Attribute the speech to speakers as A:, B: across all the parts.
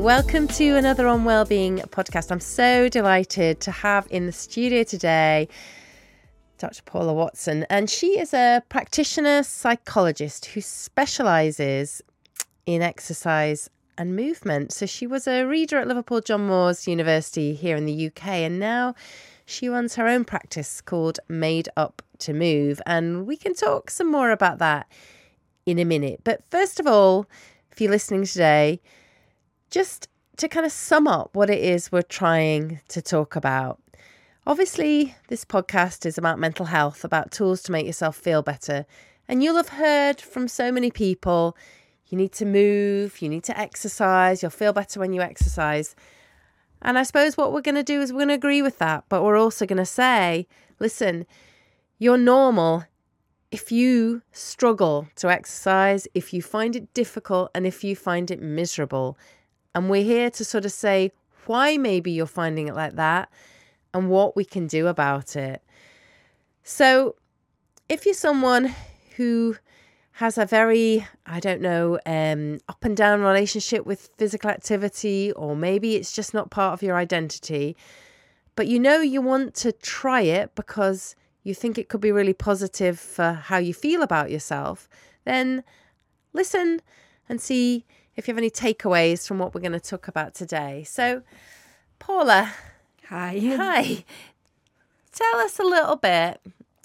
A: Welcome to another On Wellbeing podcast. I'm so delighted to have in the studio today Dr. Paula Watson, and she is a practitioner psychologist who specialises in exercise and movement. So she was a reader at Liverpool John Moores University here in the UK, and now she runs her own practice called Made Up to Move, and we can talk some more about that in a minute. But first of all, if you're listening today, just to kind of sum up what it is we're trying to talk about. Obviously, this podcast is about mental health, about tools to make yourself feel better. And you'll have heard from so many people, you need to move, you need to exercise, you'll feel better when you exercise. And I suppose what we're going to do is we're going to agree with that, but we're also going to say, listen, you're normal if you struggle to exercise, if you find it difficult, and if you find it miserable. And we're here to sort of say why maybe you're finding it like that and what we can do about it. So if you're someone who has a very, up and down relationship with physical activity, or maybe it's just not part of your identity, but you know you want to try it because you think it could be really positive for how you feel about yourself, then listen and see if you have any takeaways from what we're going to talk about today. So, Paula. Hi. Tell us a little bit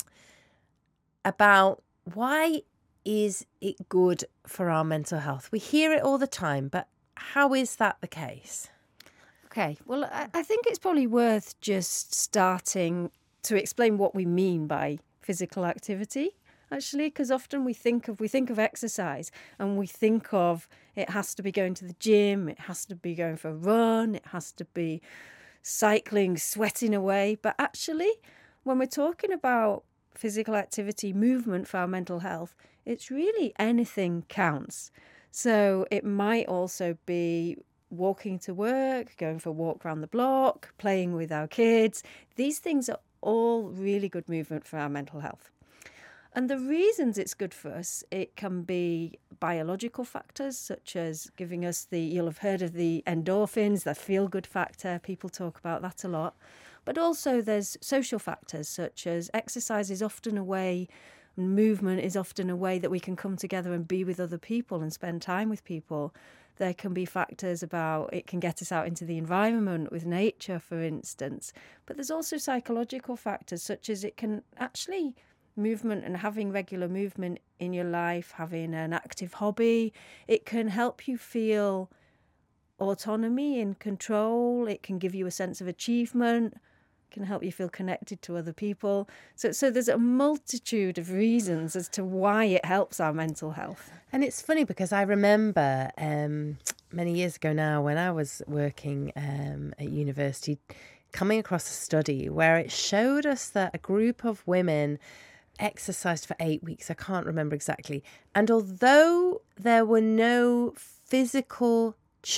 A: about why is it good for our mental health? We hear it all the time, but how is that the case?
B: Okay, well, I think it's probably worth just starting to explain what we mean by physical activity, actually, because often we think of exercise and we think of it has to be going to the gym, it has to be going for a run, it has to be cycling, sweating away. But actually, when we're talking about physical activity, movement for our mental health, it's really anything counts. So it might also be walking to work, going for a walk around the block, playing with our kids. These things are all really good movement for our mental health. And the reasons it's good for us, it can be biological factors, such as giving us you'll have heard of the endorphins, the feel-good factor. People talk about that a lot. But also there's social factors, such as exercise is often a way, movement is often a way that we can come together and be with other people and spend time with people. There can be factors about it can get us out into the environment with nature, for instance. But there's also psychological factors, such as it can actually movement and having regular movement in your life, having an active hobby, it can help you feel autonomy and control. It can give you a sense of achievement, can help you feel connected to other people. So there's a multitude of reasons as to why it helps our mental health.
A: And it's funny because I remember many years ago now when I was working at university, coming across a study where it showed us that a group of women exercised for 8 weeks. I can't remember exactly. And although there were no physiological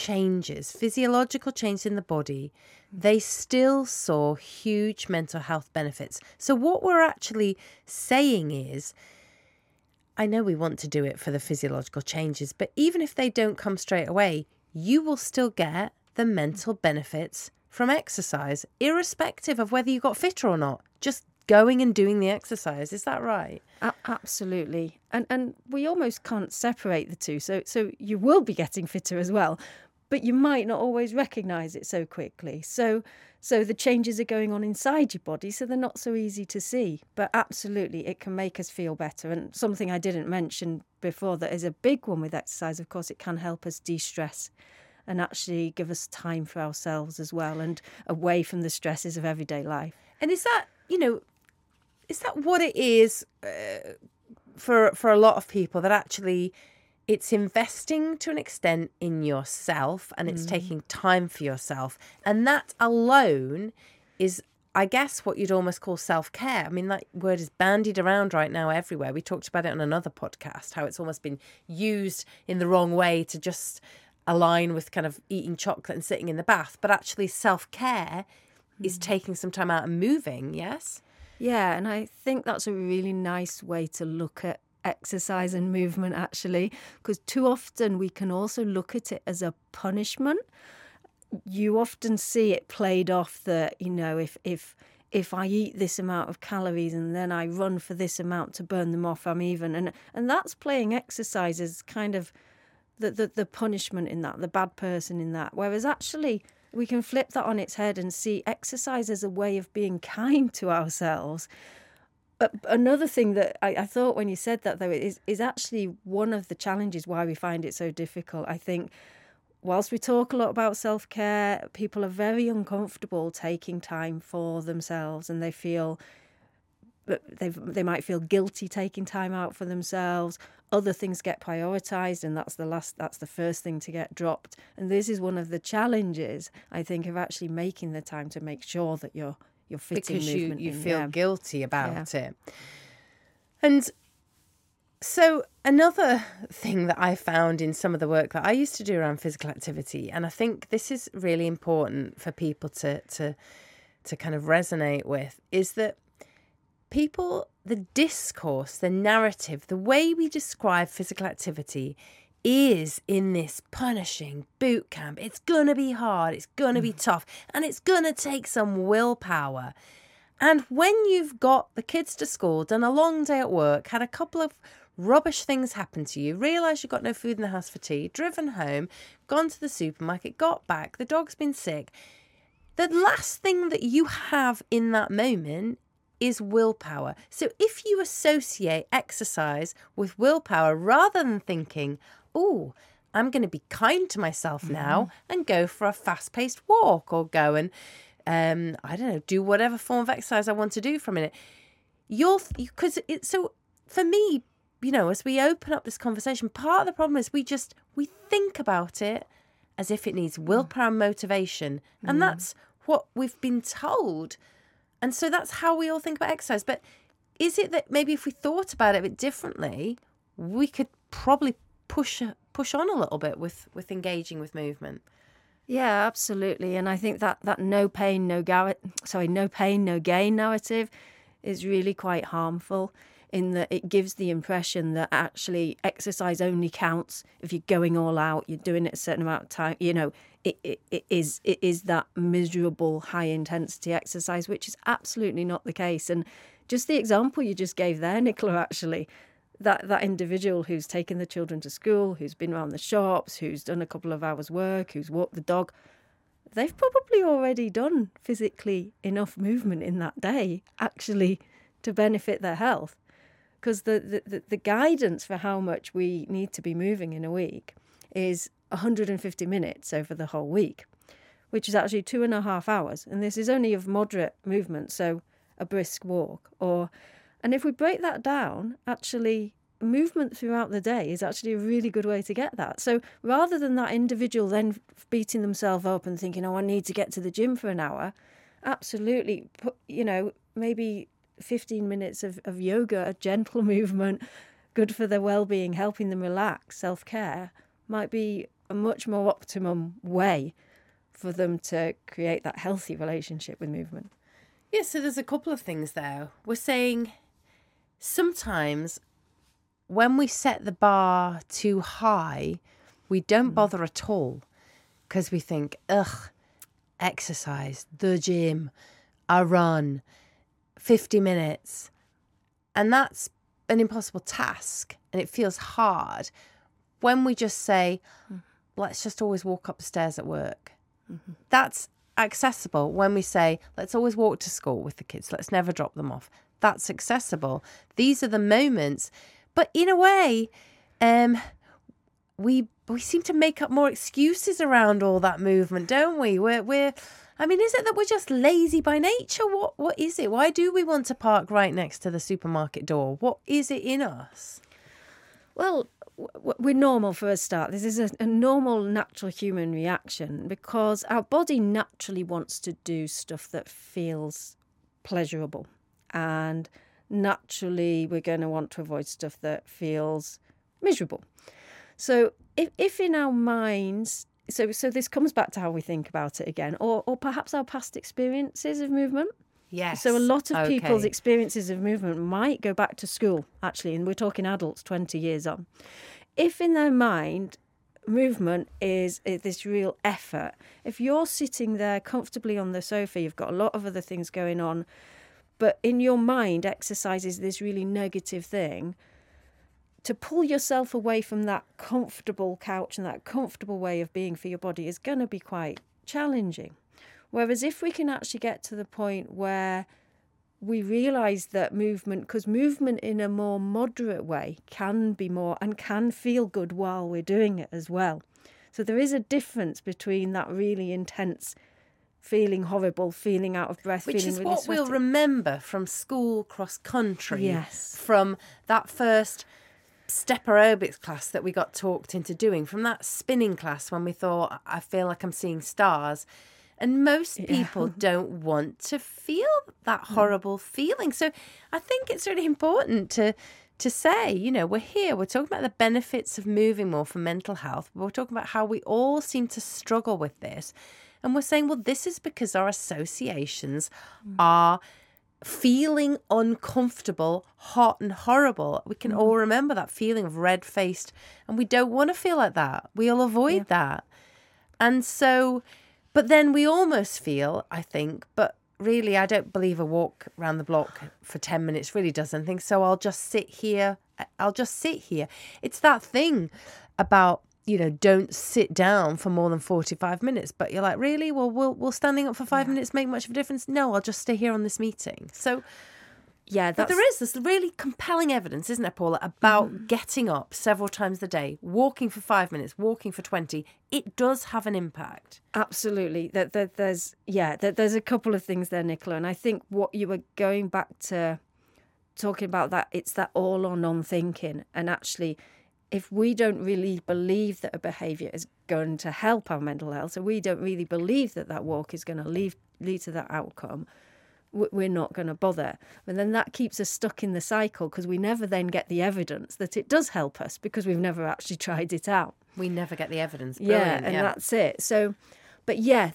A: changes in the body, they still saw huge mental health benefits. So what we're actually saying is, I know we want to do it for the physiological changes, but even if they don't come straight away, you will still get the mental benefits from exercise, irrespective of whether you got fitter or not. Just going and doing the exercise. Is that right?
B: Absolutely. And we almost can't separate the two. So you will be getting fitter as well, but you might not always recognise it so quickly. So the changes are going on inside your body, so they're not so easy to see. But absolutely, it can make us feel better. And something I didn't mention before that is a big one with exercise, of course, it can help us de-stress and actually give us time for ourselves as well and away from the stresses of everyday life.
A: And is that what it is for a lot of people, that actually it's investing to an extent in yourself and it's taking time for yourself. And that alone is, I guess, what you'd almost call self-care. I mean, that word is bandied around right now everywhere. We talked about it on another podcast, how it's almost been used in the wrong way to just align with kind of eating chocolate and sitting in the bath. But actually self-care is taking some time out and moving, yes?
B: Yeah, and I think that's a really nice way to look at exercise and movement, actually, because too often we can also look at it as a punishment. You often see it played off that, if I eat this amount of calories and then I run for this amount to burn them off, I'm even. And that's playing exercise as kind of the punishment in that, the bad person in that. Whereas actually we can flip that on its head and see exercise as a way of being kind to ourselves. But another thing that I thought when you said that, though, is actually one of the challenges why we find it so difficult. I think whilst we talk a lot about self-care, people are very uncomfortable taking time for themselves, and they feel they might feel guilty taking time out for themselves. Other things get prioritised, and that's the first thing to get dropped. And this is one of the challenges, I think, of actually making the time to make sure that you're fitting
A: because
B: movement
A: you
B: in.
A: feel guilty about it. And so another thing that I found in some of the work that I used to do around physical activity, and I think this is really important for people to kind of resonate with, is that the discourse, the narrative, the way we describe physical activity is in this punishing boot camp. It's going to be hard, it's going to be tough, and it's going to take some willpower. And when you've got the kids to school, done a long day at work, had a couple of rubbish things happen to you, realised you've got no food in the house for tea, driven home, gone to the supermarket, got back, the dog's been sick, the last thing that you have in that moment is willpower. So if you associate exercise with willpower rather than thinking, oh, I'm going to be kind to myself now and go for a fast-paced walk or go and, I don't know, do whatever form of exercise I want to do for a minute. So for me, as we open up this conversation, part of the problem is we think about it as if it needs willpower and motivation. And that's what we've been told. And so that's how we all think about exercise. But is it that maybe if we thought about it a bit differently, we could probably push on a little bit with engaging with movement?
B: Yeah, absolutely. And I think that no pain, no gain narrative is really quite harmful, in that it gives the impression that actually exercise only counts if you're going all out, you're doing it a certain amount of time. It is that miserable high intensity exercise, which is absolutely not the case. And just the example you just gave there, Nicola, actually, that individual who's taken the children to school, who's been around the shops, who's done a couple of hours work, who's walked the dog, they've probably already done physically enough movement in that day actually to benefit their health. Because the guidance for how much we need to be moving in a week is 150 minutes over the whole week, which is actually 2.5 hours. And this is only of moderate movement, so a brisk walk. And if we break that down, actually movement throughout the day is actually a really good way to get that. So rather than that individual then beating themselves up and thinking, I need to get to the gym for an hour, absolutely, maybe 15 minutes of yoga, a gentle movement, good for their well-being, helping them relax, self-care, might be a much more optimum way for them to create that healthy relationship with movement.
A: Yeah, so there's a couple of things there. We're saying sometimes when we set the bar too high, we don't bother at all because we think, exercise, the gym, a run, 50 minutes. And that's an impossible task and it feels hard when we just say, let's just always walk up the stairs at work. That's accessible when we say, let's always walk to school with the kids. Let's never drop them off. That's accessible. These are the moments. But in a way, we seem to make up more excuses around all that movement, don't we? Is it that we're just lazy by nature? What is it? Why do we want to park right next to the supermarket door? What is it in us?
B: Well, we're normal for a start. This is a normal, natural human reaction because our body naturally wants to do stuff that feels pleasurable. And naturally, we're going to want to avoid stuff that feels miserable. So if in our minds... So this comes back to how we think about it again, or perhaps our past experiences of movement.
A: Yes.
B: So a lot of people's
A: Okay.
B: experiences of movement might go back to school, actually, and we're talking adults 20 years on. If in their mind, movement is this real effort, if you're sitting there comfortably on the sofa, you've got a lot of other things going on, but in your mind, exercise is this really negative thing, to pull yourself away from that comfortable couch and that comfortable way of being for your body is going to be quite challenging. Whereas if we can actually get to the point where we realise that movement, because movement in a more moderate way can be more and can feel good while we're doing it as well. So there is a difference between that really intense feeling horrible, feeling out of breath,
A: Which
B: feeling
A: is
B: really
A: what
B: sweaty.
A: we'll remember from school cross-country.
B: Yes.
A: From that first step aerobics class that we got talked into doing, from that spinning class when we thought, I feel like I'm seeing stars. And most people don't want to feel that horrible feeling. So I think it's really important to say, you know, we're here, we're talking about the benefits of moving more for mental health. We're talking about how we all seem to struggle with this. And we're saying, well, this is because our associations are feeling uncomfortable, hot and horrible. We can all remember that feeling of red-faced, and we don't want to feel like that. We'll avoid that. And so, but then we almost feel, I think, but really I don't believe a walk around the block for 10 minutes really does anything. So I'll just sit here. It's that thing about, you know, don't sit down for more than 45 minutes. But you're like, really? Well, will standing up for 5 minutes make much of a difference? No, I'll just stay here on this meeting. So,
B: Yeah,
A: but there's really compelling evidence, isn't there, Paula, about getting up several times a day, walking for 5 minutes, walking for 20. It does have an impact.
B: absolutely. There's a couple of things there, Nicola, and I think what you were going back to talking about, that it's that all or none thinking, and actually, if we don't really believe that a behaviour is going to help our mental health, so we don't really believe that walk is going to lead to that outcome, we're not going to bother. And then that keeps us stuck in the cycle, because we never then get the evidence that it does help us, because we've never actually tried it out.
A: We never get the evidence. Brilliant,
B: That's it. So, but yeah,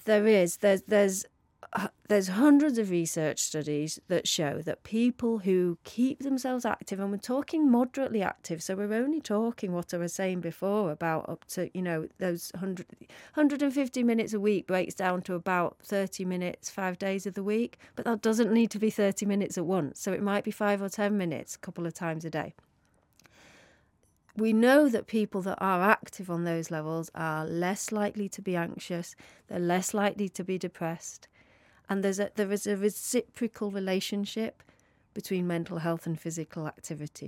B: there's hundreds of research studies that show that people who keep themselves active, and we're talking moderately active, so we're only talking what I was saying before about up to, you know, those 150 minutes a week breaks down to about 30 minutes 5 days of the week, but that doesn't need to be 30 minutes at once. So it might be 5 or 10 minutes a couple of times a day. We know that people that are active on those levels are less likely to be anxious, they're less likely to be depressed, and there is a reciprocal relationship between mental health and physical activity.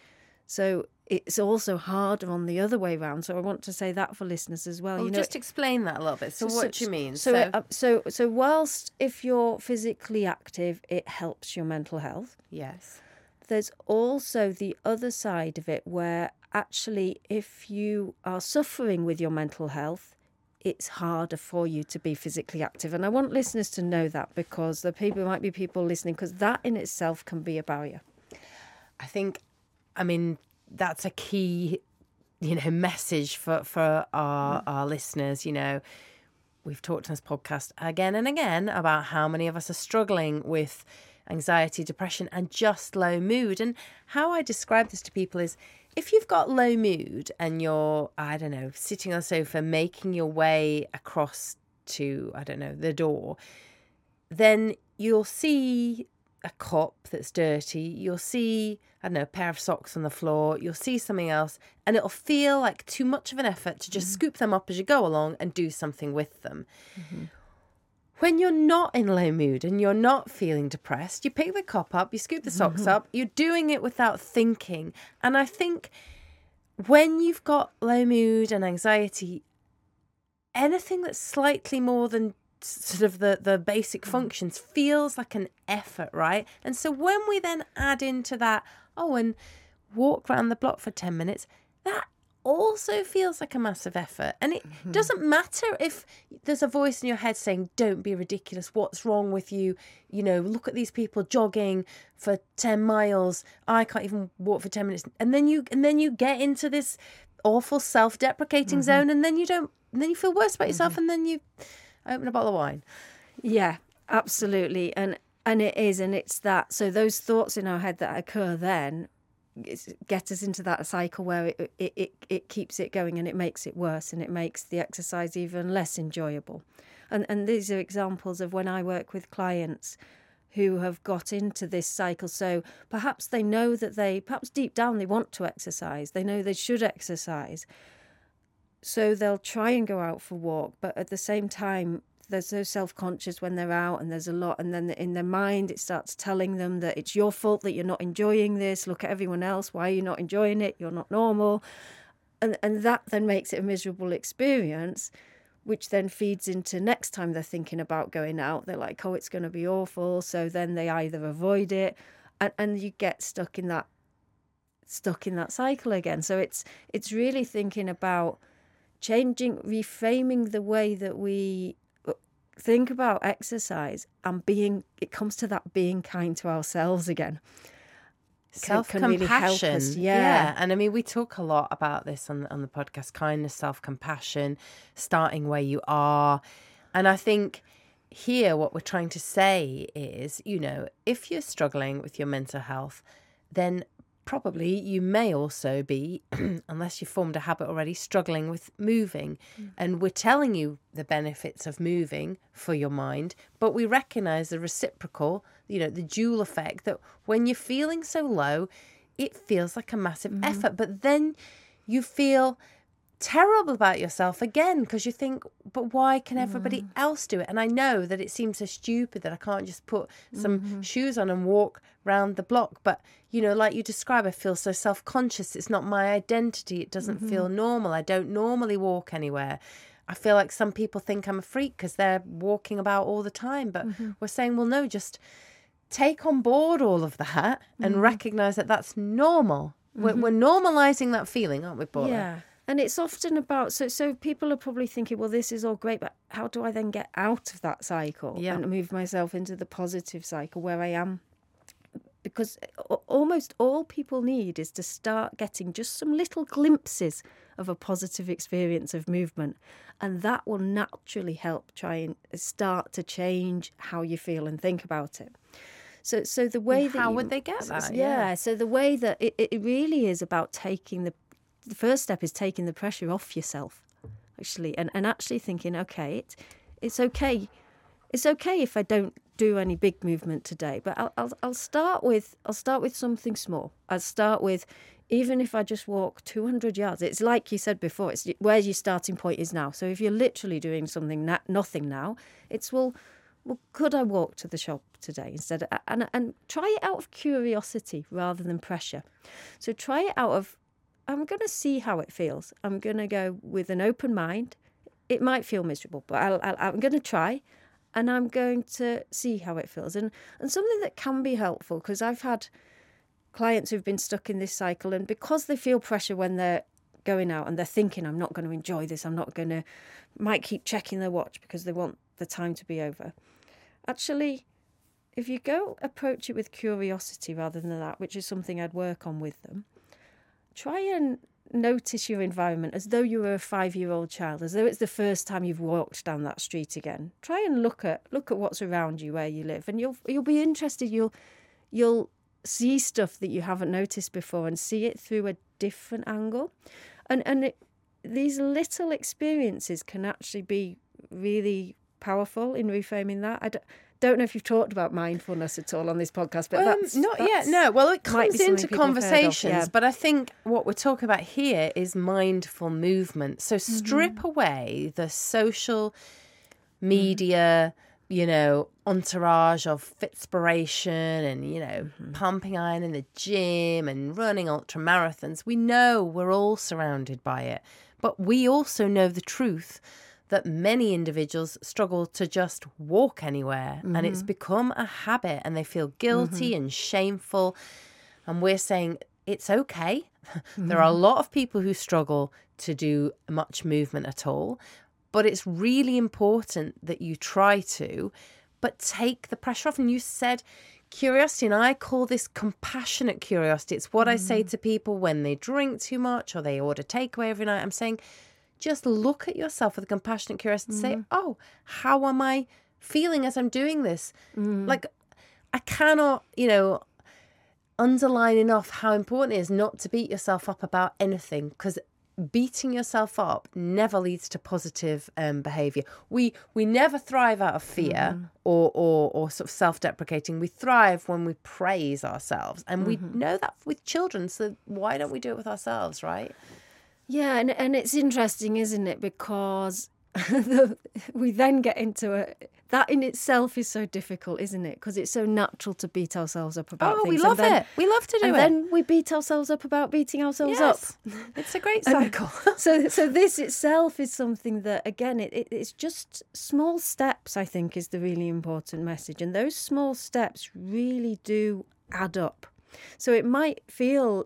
B: So it's also harder on the other way around. So I want to say that for listeners as well.
A: Well,
B: you know,
A: just explain that a little bit. So what do you mean?
B: So whilst if you're physically active, it helps your mental health.
A: Yes.
B: There's also the other side of it where actually if you are suffering with your mental health, it's harder for you to be physically active. And I want listeners to know that, because there might be people listening, because that in itself can be a barrier.
A: I think, I mean, that's a key, you know, message for our listeners. You know, we've talked on this podcast again and again about how many of us are struggling with anxiety, depression, and just low mood. And how I describe this to people is, if you've got low mood and you're, I don't know, sitting on the sofa, making your way across to, I don't know, the door, then you'll see a cup that's dirty. You'll see, I don't know, a pair of socks on the floor. You'll see something else, and it'll feel like too much of an effort to just scoop them up as you go along and do something with them. Mm-hmm. When you're not in low mood and you're not feeling depressed, you pick the cup up, you scoop the socks up, you're doing it without thinking. And I think when you've got low mood and anxiety, anything that's slightly more than sort of the basic functions feels like an effort, right? And so when we then add into that, and walk around the block for 10 minutes, that also feels like a massive effort. And it doesn't matter if there's a voice in your head saying, don't be ridiculous, what's wrong with you, you know, look at these people jogging for 10 miles, I can't even walk for 10 minutes. And then you get into this awful self-deprecating zone, and then you feel worse about yourself, and then you open a bottle of wine.
B: Yeah, absolutely. And And it is, and it's that. So those thoughts in our head that occur then get us into that cycle where it keeps it going, and it makes it worse, and it makes the exercise even less enjoyable. And these are examples of when I work with clients who have got into this cycle. So perhaps they know that perhaps deep down they want to exercise. They know they should exercise. So they'll try and go out for a walk, but at the same time, they're so self-conscious when they're out, and there's a lot, and then in their mind it starts telling them that it's your fault that you're not enjoying this. Look at everyone else. Why are you not enjoying it? You're not normal. And that then makes it a miserable experience, which then feeds into next time they're thinking about going out. They're like, oh, it's going to be awful. So then they either avoid it, and you get stuck in that cycle again. So it's really thinking about changing, reframing the way that we think about exercise, and it comes to that being kind to ourselves again.
A: Self-compassion.
B: Really help us.
A: Yeah. And I mean, we talk a lot about this on the podcast, kindness, self-compassion, starting where you are. And I think here what we're trying to say is, if you're struggling with your mental health, then probably you may also be, unless you've formed a habit already, struggling with moving. And we're telling you the benefits of moving for your mind, but we recognise the reciprocal, the dual effect, that when you're feeling so low, it feels like a massive effort. But then you feel terrible about yourself again, because you think, but why can everybody else do it? And I know that it seems so stupid that I can't just put some shoes on and walk round the block, but like you describe, I feel so self-conscious. It's not my identity. It doesn't feel normal. I don't normally walk anywhere. I feel like some people think I'm a freak because they're walking about all the time, but we're saying, well, no, just take on board all of that and recognise that that's normal. We're normalising that feeling, aren't we, Paula?
B: Yeah. And it's often about, so people are probably thinking, well, this is all great, but how do I then get out of that cycle and move myself into the positive cycle where I am? Because almost all people need is to start getting just some little glimpses of a positive experience of movement. And that will naturally help try and start to change how you feel and think about it. So the way that...
A: How would they get that?
B: Yeah, so the way that it really is about taking the first step is taking the pressure off yourself, actually, and actually thinking, okay, it's okay. It's okay if I don't do any big movement today, but I'll start with something small. I'll start with, even if I just walk 200 yards. It's like you said before, it's where your starting point is now. So if you're literally doing nothing now, it's well, could I walk to the shop today instead? And try it out of curiosity rather than pressure. So try it out of, I'm going to see how it feels. I'm going to go with an open mind. It might feel miserable, but I'm going to try, and I'm going to see how it feels. And something that can be helpful, because I've had clients who've been stuck in this cycle, and because they feel pressure when they're going out and they're thinking, I'm not going to enjoy this, might keep checking their watch because they want the time to be over. Actually, if you go approach it with curiosity rather than that, which is something I'd work on with them, try and notice your environment as though you were a 5-year-old child, as though it's the first time you've walked down that street again. Try and look at what's around you where you live, and you'll be interested. You'll see stuff that you haven't noticed before and see it through a different angle. These little experiences can actually be really powerful in reframing that. I don't know if you've talked about mindfulness at all on this podcast, but that's
A: not yet. No, well, it comes into conversations,
B: of,
A: but I think what we're talking about here is mindful movement. So strip away the social media, entourage of Fitspiration and, pumping iron in the gym and running ultra marathons. We know we're all surrounded by it, but we also know the truth that many individuals struggle to just walk anywhere, and it's become a habit, and they feel guilty and shameful. And we're saying it's okay. There are a lot of people who struggle to do much movement at all, but it's really important that you try to, but take the pressure off. And you said curiosity, and I call this compassionate curiosity. It's what I say to people when they drink too much or they order takeaway every night. I'm saying, just look at yourself with a compassionate curiosity and say, oh, how am I feeling as I'm doing this? Like, I cannot, underline enough how important it is not to beat yourself up about anything, because beating yourself up never leads to positive behavior. We never thrive out of fear or sort of self-deprecating. We thrive when we praise ourselves, and we know that with children. So why don't we do it with ourselves, right?
B: Yeah, and it's interesting, isn't it? Because we then get into that in itself is so difficult, isn't it? Because it's so natural to beat ourselves up about things.
A: We love it. We love to do it.
B: And then we beat ourselves up about beating ourselves up.
A: It's a great cycle.
B: So this itself is something that, again, it's just small steps, I think, is the really important message. And those small steps really do add up. So it might feel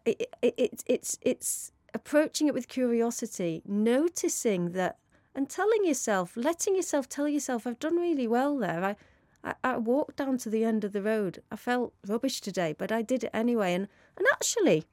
B: it's approaching it with curiosity, noticing that, and telling yourself, letting yourself tell yourself, I've done really well there. I walked down to the end of the road. I felt rubbish today, but I did it anyway. And actually,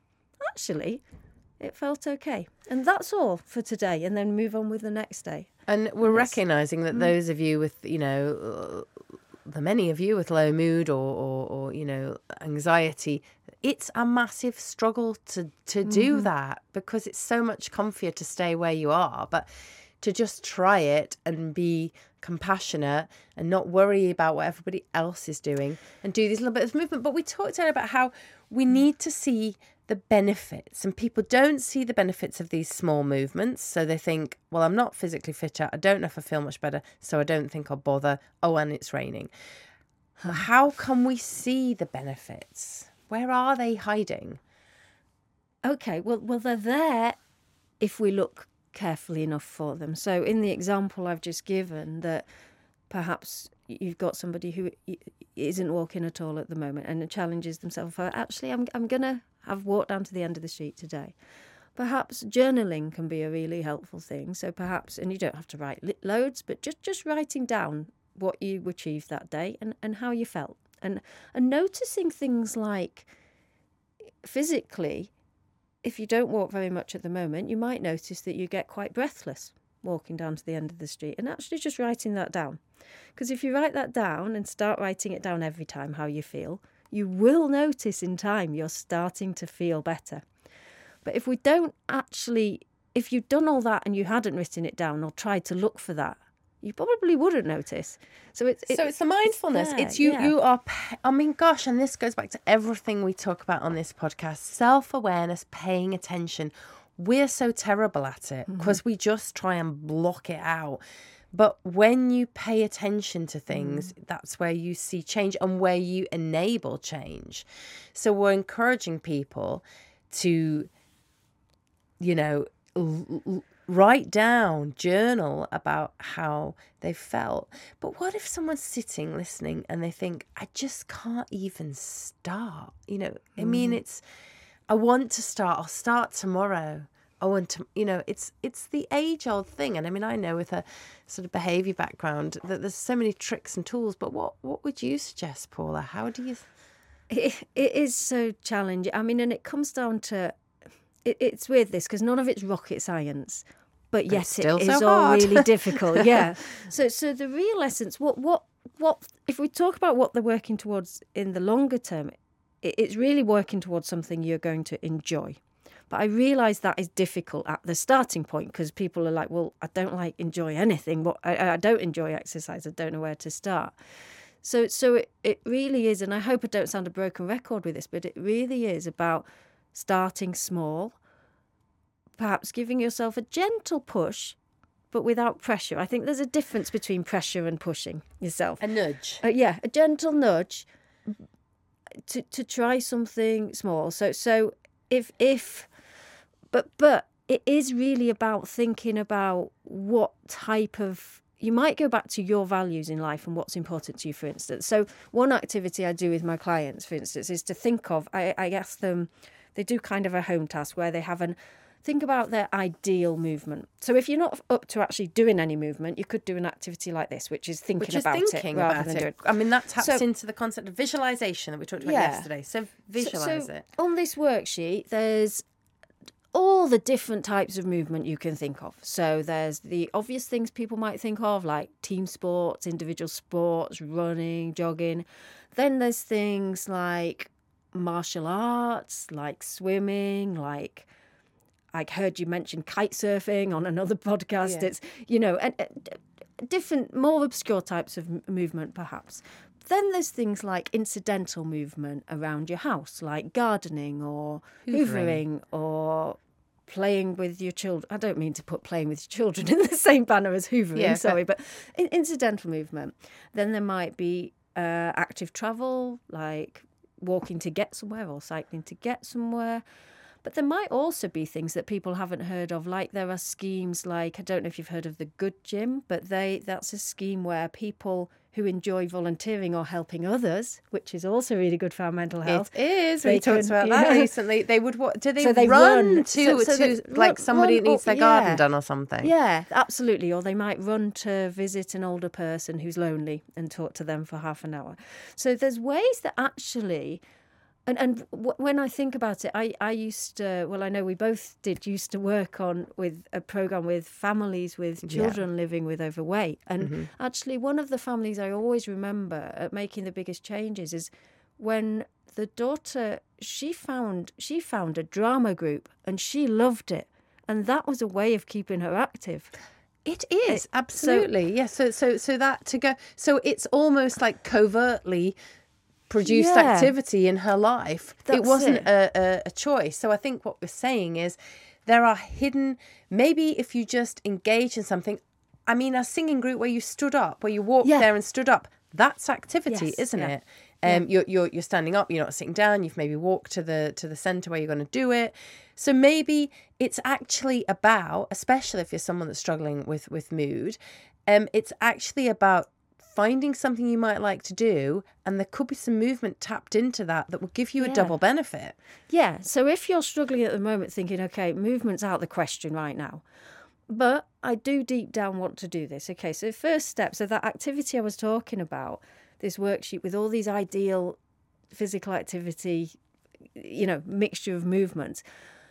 B: it felt okay. And that's all for today. And then move on with the next day.
A: And we're recognising that those of you with, the many of you with low mood or anxiety, it's a massive struggle to do that, because it's so much comfier to stay where you are. But to just try it and be compassionate and not worry about what everybody else is doing and do these little bits of movement. But we talked earlier about how we need to see the benefits, and people don't see the benefits of these small movements. So they think, well, I'm not physically fitter. I don't know if I feel much better, so I don't think I'll bother. Oh, and it's raining. How can we see the benefits? Where are they hiding?
B: Okay, well, they're there if we look carefully enough for them. So in the example I've just given, that perhaps you've got somebody who isn't walking at all at the moment and challenges themselves for, actually, I'm going to have walked down to the end of the street today. Perhaps journaling can be a really helpful thing. So perhaps, and you don't have to write loads, but just writing down what you achieved that day and how you felt. And noticing things like, physically, if you don't walk very much at the moment, you might notice that you get quite breathless walking down to the end of the street, and actually just writing that down. Because if you write that down and start writing it down every time how you feel, you will notice in time you're starting to feel better. But if you've done all that and you hadn't written it down or tried to look for that, you probably wouldn't notice. So it's
A: the mindfulness. It's you. Yeah. You are. Gosh, and this goes back to everything we talk about on this podcast: self-awareness, paying attention. We're so terrible at it because we just try and block it out. But when you pay attention to things, that's where you see change and where you enable change. So we're encouraging people to, write down, journal about how they felt. But what if someone's sitting, listening, and they think, I just can't even start? I want to start. I'll start tomorrow. I want to, it's the age-old thing. And I know with a sort of behaviour background that there's so many tricks and tools. But what would you suggest, Paula? How do you...
B: It is so challenging. And it comes down to... It's weird, this, because none of it's rocket science, but yes, it is all really difficult. Yeah. So the real essence, what if we talk about what they're working towards in the longer term, it's really working towards something you're going to enjoy. But I realise that is difficult at the starting point, because people are like, well, I don't enjoy anything. But I don't enjoy exercise. I don't know where to start. So it really is, and I hope I don't sound a broken record with this, but it really is about starting small, perhaps giving yourself a gentle push, but without pressure. I think there's a difference between pressure and pushing yourself.
A: A nudge.
B: A gentle nudge to try something small. So but it is really about thinking about what type of... You might go back to your values in life and what's important to you, for instance. So one activity I do with my clients, for instance, is to think of... I ask them... They do kind of a home task where they have think about their ideal movement. So if you're not up to actually doing any movement, you could do an activity like this, which is thinking about it rather than doing.
A: That taps into the concept of visualization that we talked about yesterday. So visualize it.
B: On this worksheet, there's all the different types of movement you can think of. So there's the obvious things people might think of, like team sports, individual sports, running, jogging. Then there's things like martial arts, like swimming, like I heard you mention kite surfing on another podcast.
A: Yeah.
B: It's, different, more obscure types of movement, perhaps. Then there's things like incidental movement around your house, like gardening or hoovering or playing with your children. I don't mean to put playing with your children in the same banner as hoovering, but incidental movement. Then there might be active travel, like walking to get somewhere or cycling to get somewhere. But there might also be things that people haven't heard of, like there are schemes like, I don't know if you've heard of the Good Gym, but that's a scheme where people who enjoy volunteering or helping others, which is also really good for our mental health.
A: It is. We talked about that recently. They would they
B: run
A: to like somebody that needs their garden done or something?
B: Yeah, absolutely. Or they might run to visit an older person who's lonely and talk to them for half an hour. So there's ways that actually... And when I think about it, I used to, I know we both used to work with a program with families with children living with overweight. And actually one of the families I always remember at making the biggest changes is when the daughter, she found a drama group and she loved it. And that was a way of keeping her active.
A: It is, absolutely. So that to go, so it's almost like covertly produced activity in her life. It wasn't a choice. So I think what we're saying is there are hidden, maybe if you just engage in something, I mean, a singing group where you stood up, where you walked there and stood up, that's activity, isn't it? You're standing up, you're not sitting down, you've maybe walked to the centre where you're going to do it. So maybe it's actually about, especially if you're someone that's struggling with mood, it's actually about finding something you might like to do, and there could be some movement tapped into that will give you a double benefit.
B: Yeah, so if you're struggling at the moment thinking, okay, movement's out of the question right now, but I do deep down want to do this. Okay, so the first step, so that activity I was talking about, this worksheet with all these ideal physical activity, mixture of movements,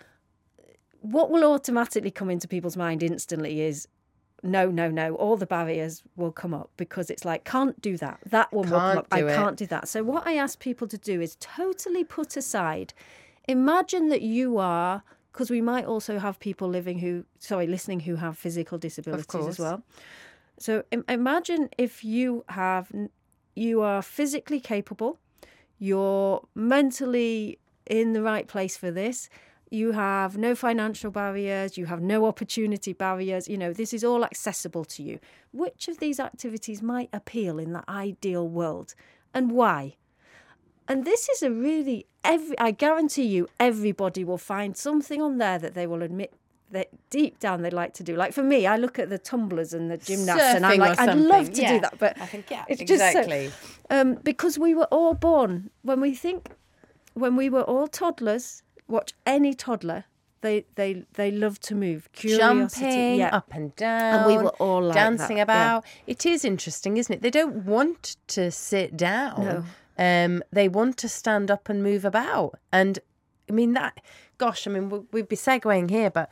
B: what will automatically come into people's mind instantly is, no, all the barriers will come up because it's like, can't do that. That one will come up. I can't do that. So what I ask people to do is totally put aside, imagine that you are, because we might also have people listening who have physical disabilities as well. So imagine if you are physically capable, you're mentally in the right place for this, you have no financial barriers, you have no opportunity barriers, this is all accessible to you. Which of these activities might appeal in the ideal world and why? And this is I guarantee you, everybody will find something on there that they will admit that deep down they'd like to do. Like for me, I look at the tumblers and the gymnasts and I'm like, I'd love to do that. But
A: I think,
B: it's
A: exactly.
B: Just so, because we were all born, when we were all toddlers, watch any toddler, they love to move. Curiosity,
A: jumping up and down,
B: and we were all like
A: dancing
B: that.
A: about. It is interesting, isn't it? They don't want to sit down. No. They want to stand up and move about. And I mean we'd be segueing here, but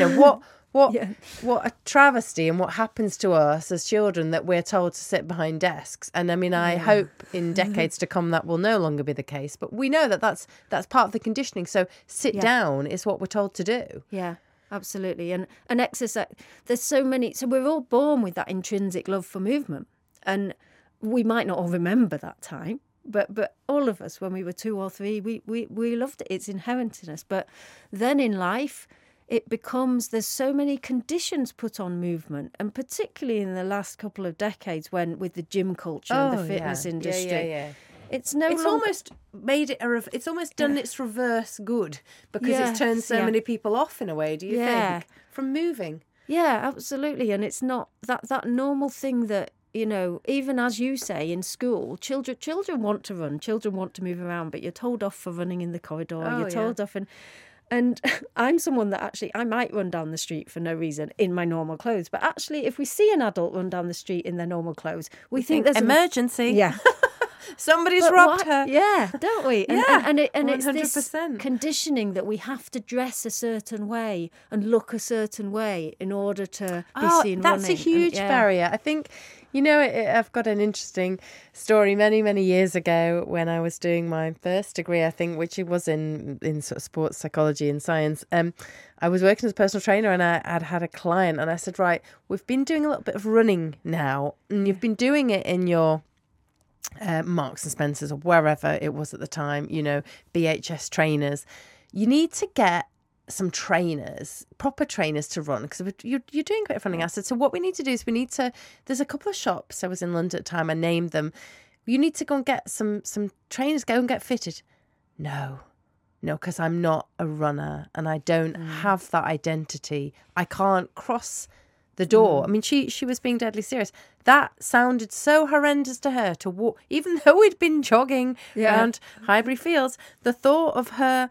A: what a travesty, and what happens to us as children that we're told to sit behind desks. And I mean, I hope in decades to come that will no longer be the case. But we know that that's part of the conditioning. So sit down is what we're told to do.
B: Yeah, absolutely. And exercise, there's so many. So we're all born with that intrinsic love for movement. And we might not all remember that time. But all of us, when we were 2 or 3, we loved it. It's inherent in us. But then in life, it becomes, there's so many conditions put on movement, and particularly in the last couple of decades with the gym culture and the fitness industry. It's
A: almost made it it's almost done its reverse good, because it's turned so many people off in a way, do you think, from moving?
B: Yeah, absolutely. And it's not that normal thing that, even as you say, in school, children want to run, children want to move around, but you're told off for running in the corridor, you're told off. And I'm someone that actually, I might run down the street for no reason in my normal clothes. But actually, if we see an adult run down the street in their normal clothes, we think there's
A: emergency. Somebody's
B: But
A: robbed her.
B: Yeah, don't we? And it's this
A: 100%.
B: conditioning that we have to dress a certain way and look a certain way in order to be seen
A: That's
B: running.
A: a huge barrier. I think, I've got an interesting story many, many years ago when I was doing my first degree, I think, which it was in sort of sports psychology and science. I was working as a personal trainer and I'd had a client and I said, right, we've been doing a little bit of running now and you've been doing it in your Marks and Spencers or wherever it was at the time, BHS trainers. You need to get some trainers, proper trainers to run, because you're doing a bit of running. I said, so what we need to do is there's a couple of shops, I was in London at the time, I named them. You need to go and get some trainers, go and get fitted. No, because I'm not a runner and I don't have that identity. I can't cross the door. I mean, she was being deadly serious. That sounded so horrendous to her to walk, even though we'd been jogging around Highbury Fields. The thought of her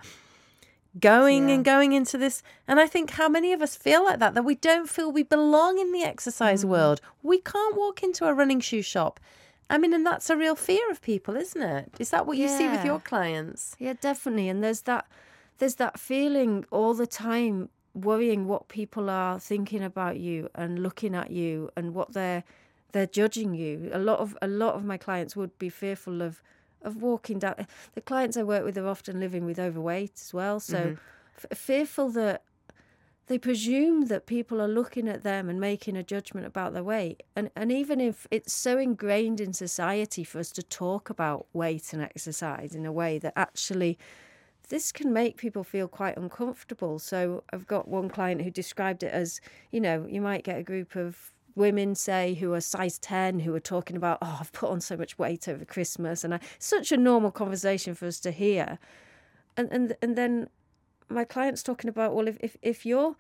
A: going into this, and I think how many of us feel like that we don't feel we belong in the exercise world. We can't walk into a running shoe shop. I mean, and that's a real fear of people, isn't it? Is that what you see with your clients?
B: Yeah, definitely. And there's that feeling all the time, worrying what people are thinking about you and looking at you and what they're judging you. A lot of my clients would be fearful of walking down. The clients I work with are often living with overweight as well, so fearful that they presume that people are looking at them and making a judgment about their weight. And even if it's so ingrained in society for us to talk about weight and exercise in a way that actually this can make people feel quite uncomfortable. So I've got one client who described it as, you might get a group of women, say, who are size 10, who are talking about, I've put on so much weight over Christmas. And such a normal conversation for us to hear. And then my client's talking about, well, if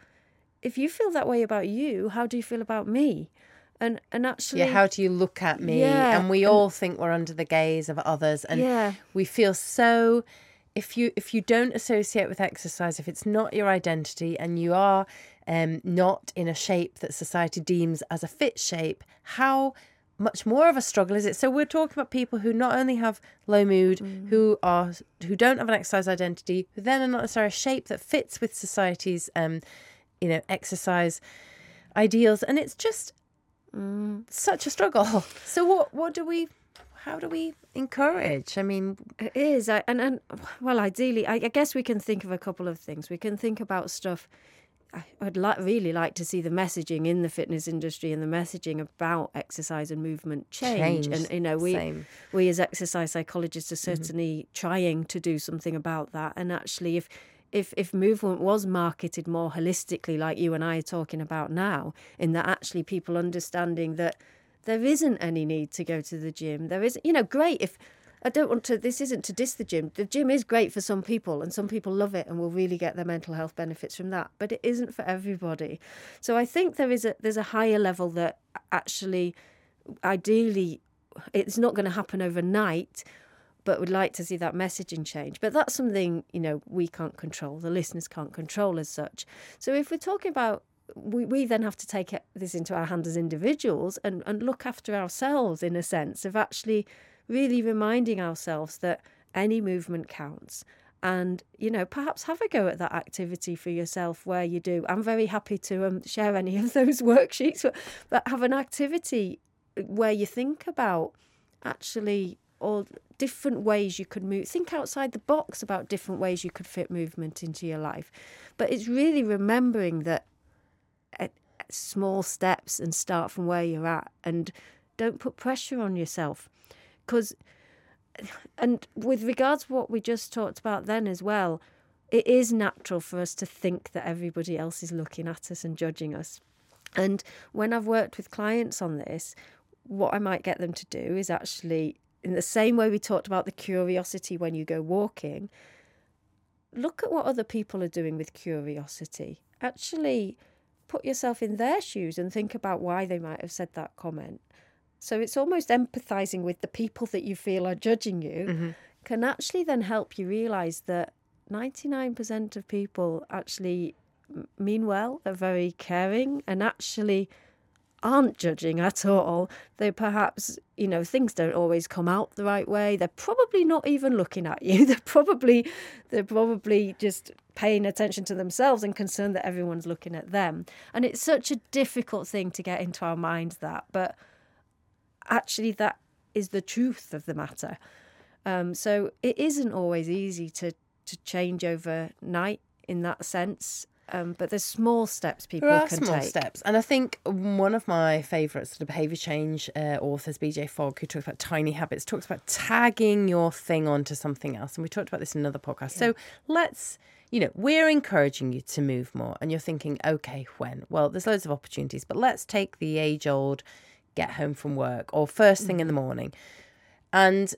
B: you feel that way about you, how do you feel about me? And actually,
A: how do you look at me? And we all think we're under the gaze of others, and we feel so. If you don't associate with exercise, if it's not your identity, and you are not in a shape that society deems as a fit shape, how much more of a struggle is it? So we're talking about people who not only have low mood, who don't have an exercise identity, who then are not necessarily a shape that fits with society's exercise ideals, and it's just such a struggle. So how do we encourage? I mean,
B: it is, well, ideally, I guess we can think of a couple of things. We can think about stuff. I'd really like to see the messaging in the fitness industry and the messaging about exercise and movement change. And we as exercise psychologists are certainly trying to do something about that. And actually, if movement was marketed more holistically, like you and I are talking about now, in that actually people understanding that there isn't any need to go to the gym. There is, great if. I don't want to, this isn't to diss the gym. The gym is great for some people and some people love it and will really get their mental health benefits from that, but it isn't for everybody. So I think there's a higher level that actually, ideally, it's not going to happen overnight, but would like to see that messaging change. But that's something, we can't control, the listeners can't control as such. So if we're talking about, we then have to take this into our hands as individuals and look after ourselves in a sense of actually really reminding ourselves that any movement counts. And, perhaps have a go at that activity for yourself where you do. I'm very happy to share any of those worksheets, but have an activity where you think about actually all different ways you could move. Think outside the box about different ways you could fit movement into your life. But it's really remembering that small steps and start from where you're at and don't put pressure on yourself. And with regards to what we just talked about then as well, it is natural for us to think that everybody else is looking at us and judging us. And when I've worked with clients on this, what I might get them to do is actually, in the same way we talked about the curiosity when you go walking, look at what other people are doing with curiosity. Actually put yourself in their shoes and think about why they might have said that comment. So it's almost empathising with the people that you feel are judging you can actually then help you realise that 99% of people actually mean well, are very caring and actually aren't judging at all. They perhaps, things don't always come out the right way. They're probably not even looking at you. They're probably just paying attention to themselves and concerned that everyone's looking at them. And it's such a difficult thing to get into our minds but actually that is the truth of the matter. So it isn't always easy to change overnight in that sense. But there's small steps people can take.
A: There are small steps. And I think one of my favourite sort of behaviour change authors, BJ Fogg, who talks about tiny habits, talks about tagging your thing onto something else. And we talked about this in another podcast. Yeah. So let's, we're encouraging you to move more. And you're thinking, okay, when? Well, there's loads of opportunities. But let's take the age-old get home from work or first thing in the morning. And,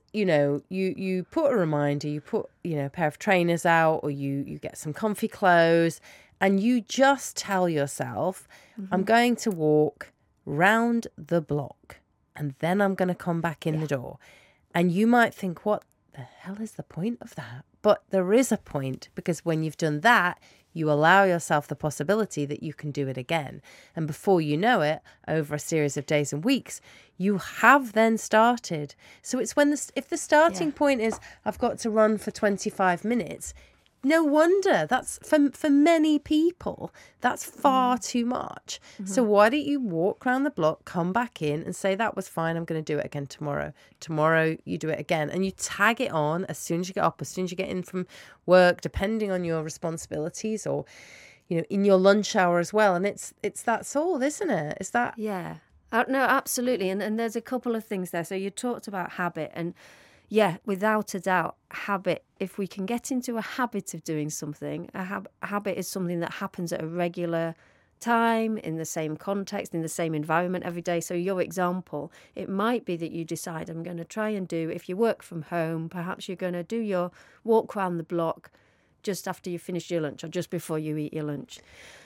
A: you put a reminder, you put, a pair of trainers out, or you get some comfy clothes. And you just tell yourself, I'm going to walk round the block and then I'm going to come back in the door. And you might think, what the hell is the point of that? But there is a point, because when you've done that, you allow yourself the possibility that you can do it again. And before you know it, over a series of days and weeks, you have then started. So it's if the starting point is, I've got to run for 25 minutes, no wonder. That's for many people, that's far too much. So why don't you walk around the block, come back in and say, that was fine, I'm going to do it again tomorrow. Tomorrow you do it again. And you tag it on as soon as you get up, as soon as you get in from work, depending on your responsibilities, or, in your lunch hour as well. And it's that's all, isn't it? Is that?
B: Yeah. No, absolutely. And there's a couple of things there. So you talked about habit, and yeah, without a doubt, habit. If we can get into a habit of doing something, a habit is something that happens at a regular time, in the same context, in the same environment every day. So your example, it might be that you decide, I'm going to try and do, if you work from home, perhaps you're going to do your walk around the block just after you finish your lunch or just before you eat your lunch.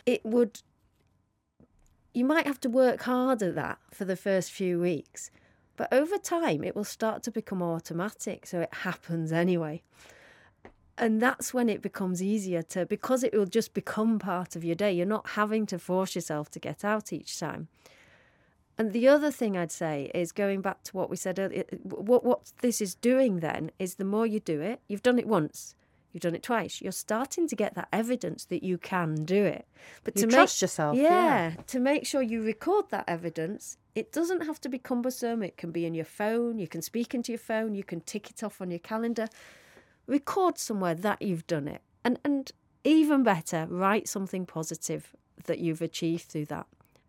B: You might have to work hard at that for the first few weeks. But over time, it will start to become automatic, so it happens anyway. And that's when it becomes easier because it will just become part of your day. You're not having to force yourself to get out each time. And the other thing I'd say is, going back to what we said earlier, what this is doing then is, the more you do it, you've done it once, you've done it twice, you're starting to get that evidence that you can do it. But
A: you trust yourself.
B: Yeah, to make sure you record that evidence. It doesn't have to be cumbersome. It can be in your phone. You can speak into your phone. You can tick it off on your calendar. Record somewhere that you've done it. And even better, write something positive that you've achieved through that.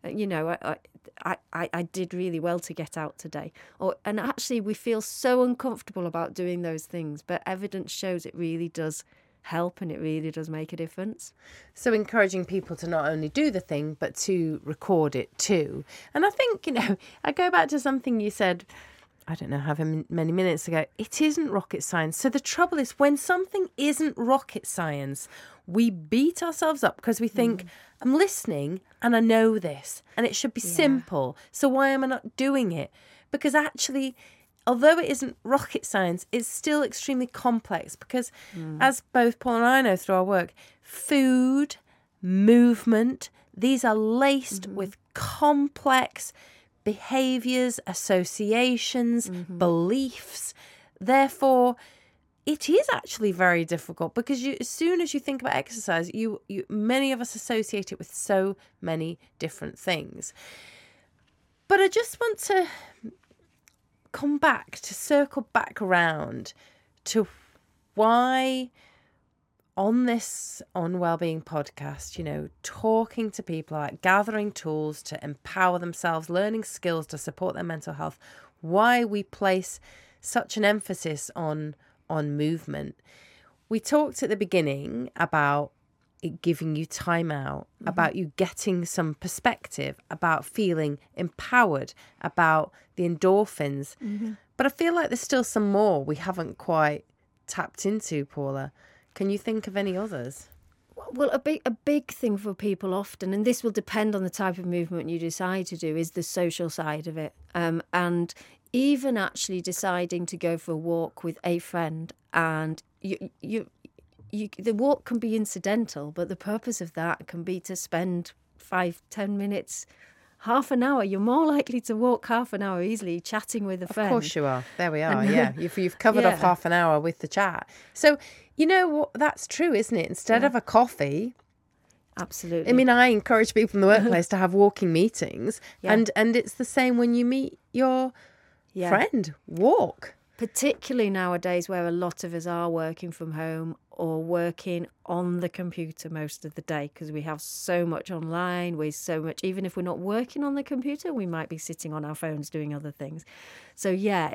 B: I did really well to get out today. And actually, we feel so uncomfortable about doing those things, but evidence shows it really does help, and it really does make a difference.
A: So encouraging people to not only do the thing, but to record it too. And I think, I go back to something you said, I don't know, however many minutes ago. It isn't rocket science. So the trouble is, when something isn't rocket science, we beat ourselves up because we think, I'm listening and I know this and it should be simple. So why am I not doing it? Because actually, although it isn't rocket science, it's still extremely complex, because as both Paul and I know through our work, food, movement, these are laced with complex behaviours, associations, beliefs. Therefore, it is actually very difficult, because as soon as you think about exercise, many of us associate it with so many different things. But I just want to circle back around to why on this On Wellbeing podcast, talking to people about gathering tools to empower themselves, learning skills to support their mental health, why we place such an emphasis on movement. We talked at the beginning about it giving you time out, about you getting some perspective, about feeling empowered, about the endorphins. But I feel like there's still some more we haven't quite tapped into, Paula. Can you think of any others?
B: Well, a big thing for people often, and this will depend on the type of movement you decide to do, is the social side of it. And even actually deciding to go for a walk with a friend, and the walk can be incidental, but the purpose of that can be to spend 5-10 minutes half an hour, you're more likely to walk half an hour easily chatting with a friend.
A: Of course you are. There we are. Yeah. You've covered off half an hour with the chat. So, you know what? That's true, isn't it? Instead of a coffee.
B: Absolutely.
A: I mean, I encourage people in the workplace to have walking meetings. And it's the same when you meet your friend. Walk.
B: Particularly nowadays where a lot of us are working from home or working on the computer most of the day, because we have so much online, even if we're not working on the computer, we might be sitting on our phones doing other things. So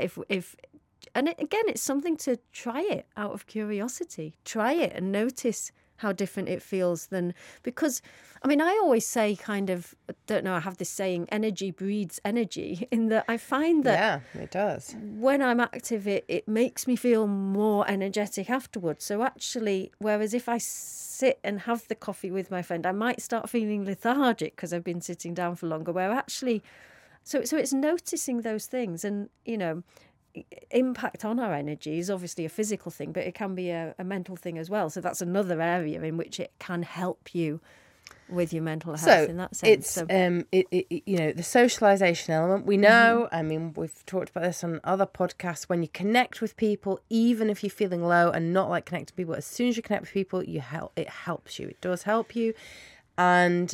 B: it's something to try it out of curiosity. Try it and notice how different it feels because I mean, I always say I have this saying, energy breeds energy, in that I find that
A: it does.
B: When I'm active, it makes me feel more energetic afterwards. So actually, whereas if I sit and have the coffee with my friend, I might start feeling lethargic because I've been sitting down for longer, where actually, so it's noticing those things. And, impact on our energy is obviously a physical thing, but it can be a mental thing as well. So that's another area in which it can help you with your mental health in that sense.
A: It's the socialization element. We know, I mean, we've talked about this on other podcasts, when you connect with people, even if you're feeling low and not like connecting with people, as soon as you connect with people, it helps you. It does help you. And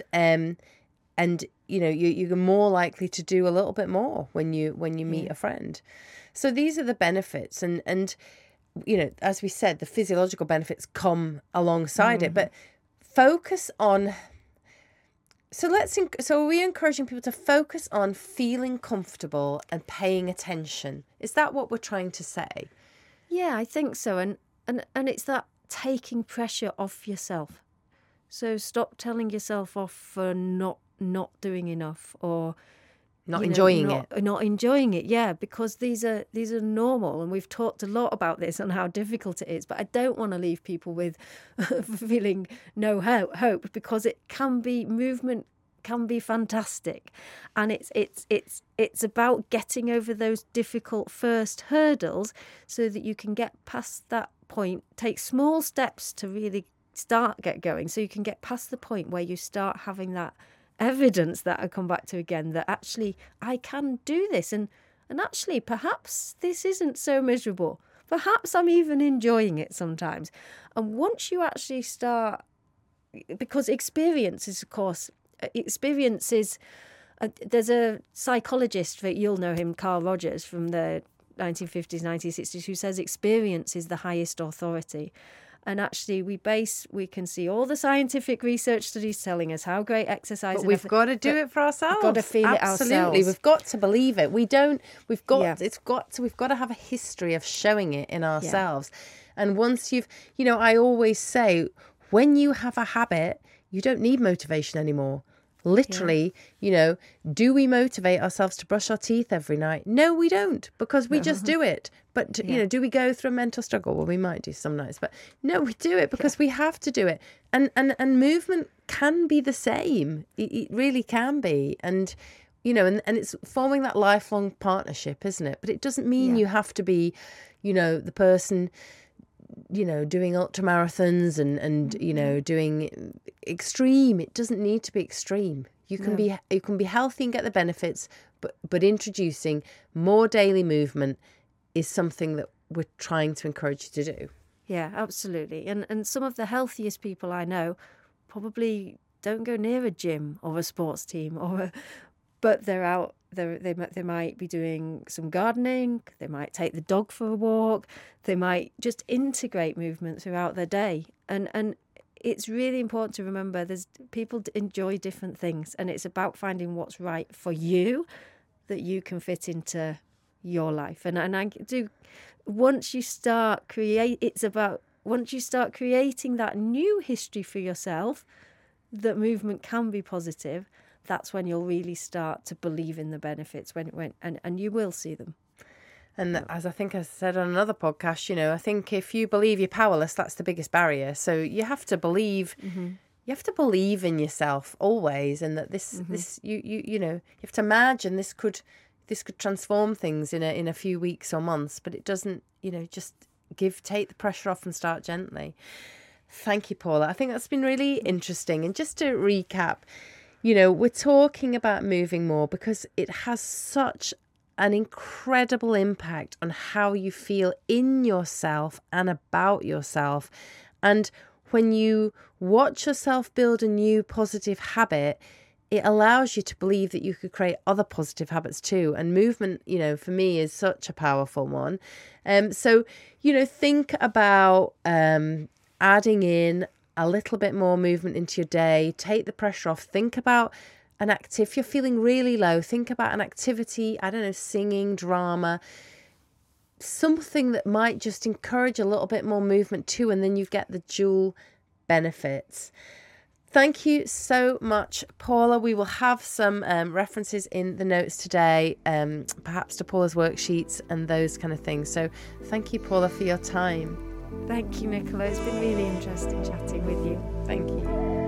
A: you're more likely to do a little bit more when you meet a friend. So these are the benefits, and as we said, the physiological benefits come alongside it. But focus on. So are we encouraging people to focus on feeling comfortable and paying attention? Is that what we're trying to say?
B: Yeah, I think so, and it's that taking pressure off yourself. So stop telling yourself off for not doing enough or
A: not enjoying it.
B: Yeah, because these are normal, and we've talked a lot about this and how difficult it is. But I don't want to leave people with feeling no hope, because movement can be fantastic, and it's about getting over those difficult first hurdles so that you can get past that point. Take small steps to really get going, so you can get past the point where you start having that evidence that I come back to again, that actually I can do this, and actually perhaps this isn't so miserable. Perhaps I'm even enjoying it sometimes. And once you actually start, because experiences, there's a psychologist that you'll know him, Carl Rogers, from the 1950s, 1960s, who says experience is the highest authority. And actually, we can see all the scientific research studies telling us how great exercise.
A: But we've got to do it for ourselves.
B: We've got to feel it ourselves.
A: Absolutely, we've got to believe it. We've got to have a history of showing it in ourselves. Yeah. And once I always say, when you have a habit, you don't need motivation anymore. Literally, do we motivate ourselves to brush our teeth every night? No, we don't, because we just do it. But, do we go through a mental struggle? Well, we might do some nights, but no, we do it because we have to do it. And movement can be the same. It really can be. And, and it's forming that lifelong partnership, isn't it? But it doesn't mean you have to be, the person, doing ultra marathons and doing extreme. It doesn't need to be extreme. You can be healthy and get the benefits, but introducing more daily movement is something that we're trying to encourage you to do.
B: Yeah, absolutely. And some of the healthiest people I know probably don't go near a gym or a sports team, but they're out. They might be doing some gardening. They might take the dog for a walk. They might just integrate movement throughout their day. And it's really important to remember people enjoy different things, and it's about finding what's right for you that you can fit into your life. And I do. Once you start creating that new history for yourself, that movement can be positive, that's when you'll really start to believe in the benefits and you will see them.
A: And as I think I said on another podcast, I think if you believe you're powerless, that's the biggest barrier. So you have to believe, you have to believe in yourself always, and that this you have to imagine this could transform things in a few weeks or months, but it doesn't, just take the pressure off and start gently. Thank you, Paula. I think that's been really interesting. And just to recap, we're talking about moving more because it has such an incredible impact on how you feel in yourself and about yourself. And when you watch yourself build a new positive habit, it allows you to believe that you could create other positive habits too. And movement, for me is such a powerful one. So, think about adding in a little bit more movement into your day. Take the pressure off. Think about if you're feeling really low, think about an activity, I don't know, singing, drama, something that might just encourage a little bit more movement too. And then you get the dual benefits. Thank you so much, Paula. We will have some references in the notes today, perhaps to Paula's worksheets and those kind of things. So thank you, Paula, for your time.
B: Thank you, Nicola. It's been really interesting chatting with you.
A: Thank you.